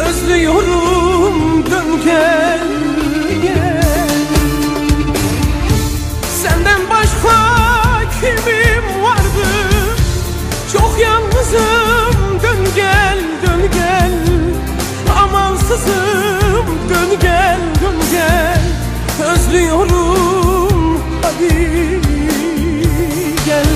özlüyorum, dön gel gel. Senden başka kimim vardı? Çok yalnızım, dön gel dön gel. Amansızım, dön gel dön gel. Özlüyorum, hadi gel.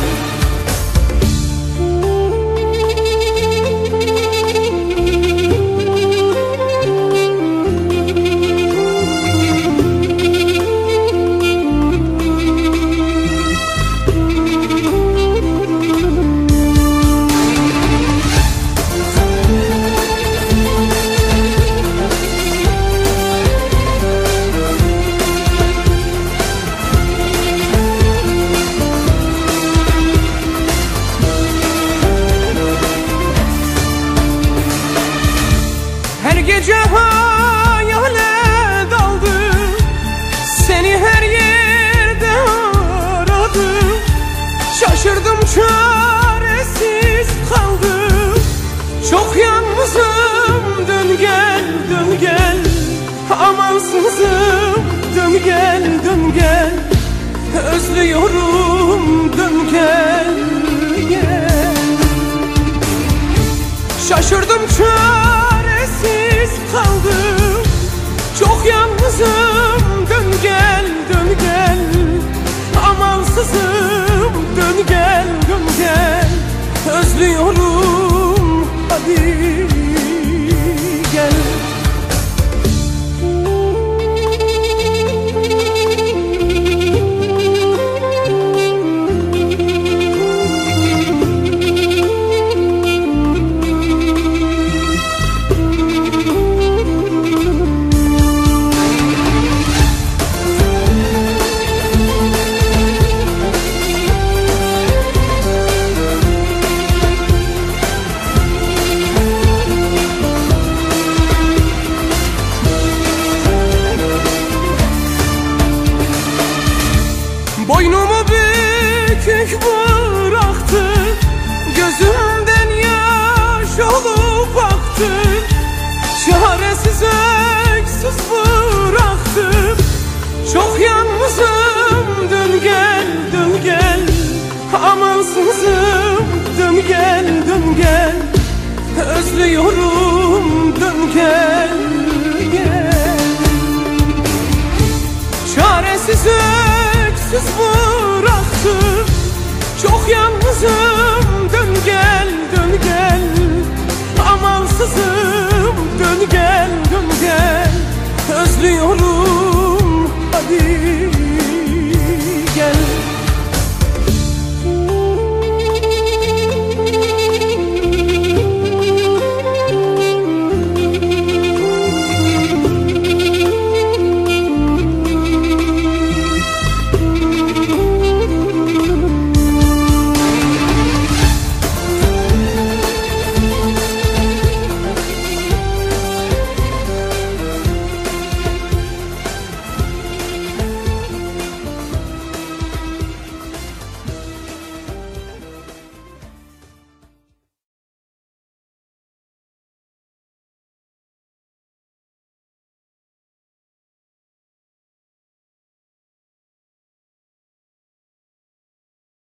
Her gece hayale daldım, seni her yerde aradım. Şaşırdım, çaresiz kaldım. Çok yalnızım, dön gel dön gel. Amansızım, dön gel dön gel. Özlüyorum, dön gel gel. Şaşırdım, çaresiz kaldım. Çok yalnızım, dön gel dön gel. Amansızım, dön gel dön gel. Özlüyorum, hadi gel. Boynumu bükük bıraktı, gözümden yaş olup aktı. Çaresiz öksüz bıraktım. Çok yalnızım, dön gel dön gel. Amansızım, dön gel dön gel. Özlüyorum, dön gel gel. Çaresiz öksüz bıraktım. Çok yalnızım.